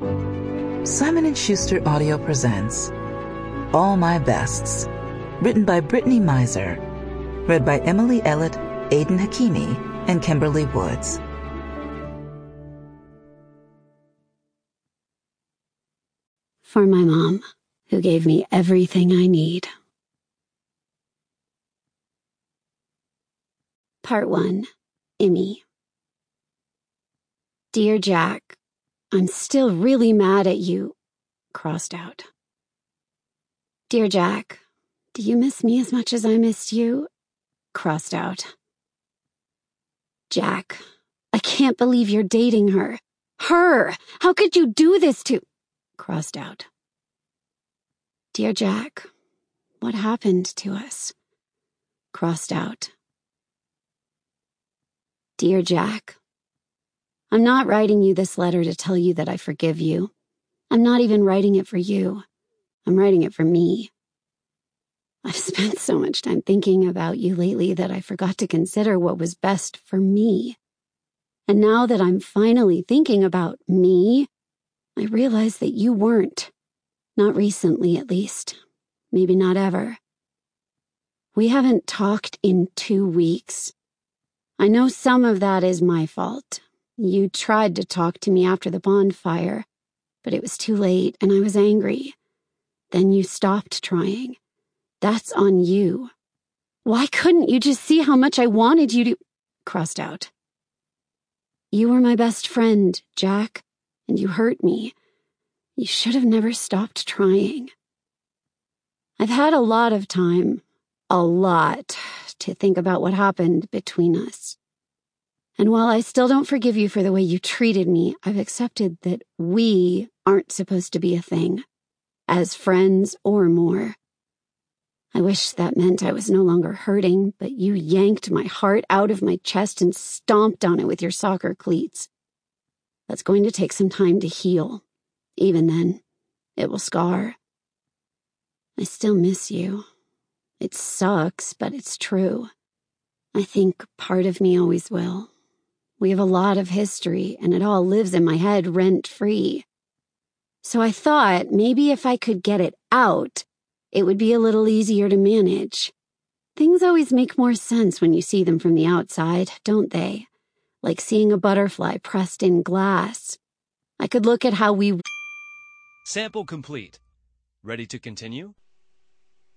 Simon & Schuster Audio presents All My Bests, written by Brittany Miser, read by Emily Ellett, Aidan Hakimi, and Kimberly Woods. For my mom, who gave me everything I need. Part 1. Emmy. Dear Jack, I'm still really mad at you. Crossed out. Dear Jack, do you miss me as much as I missed you? Crossed out. Jack, I can't believe you're dating her. Her! How could you do this to... Crossed out. Dear Jack, what happened to us? Crossed out. Dear Jack, I'm not writing you this letter to tell you that I forgive you. I'm not even writing it for you. I'm writing it for me. I've spent so much time thinking about you lately that I forgot to consider what was best for me. And now that I'm finally thinking about me, I realize that you weren't. Not recently, at least. Maybe not ever. We haven't talked in 2 weeks. I know some of that is my fault. You tried to talk to me after the bonfire, but it was too late and I was angry. Then you stopped trying. That's on you. Why couldn't you just see how much I wanted you to... Crossed out. You were my best friend, Jack, and you hurt me. You should have never stopped trying. I've had a lot of time, to think about what happened between us. And while I still don't forgive you for the way you treated me, I've accepted that we aren't supposed to be a thing, as friends or more. I wish that meant I was no longer hurting, but you yanked my heart out of my chest and stomped on it with your soccer cleats. That's going to take some time to heal. Even then, it will scar. I still miss you. It sucks, but it's true. I think part of me always will. We have a lot of history, and it all lives in my head rent-free. So I thought maybe if I could get it out, it would be a little easier to manage. Things always make more sense when you see them from the outside, don't they? Like seeing a butterfly pressed in glass. I could look at how we... Sample complete. Ready to continue?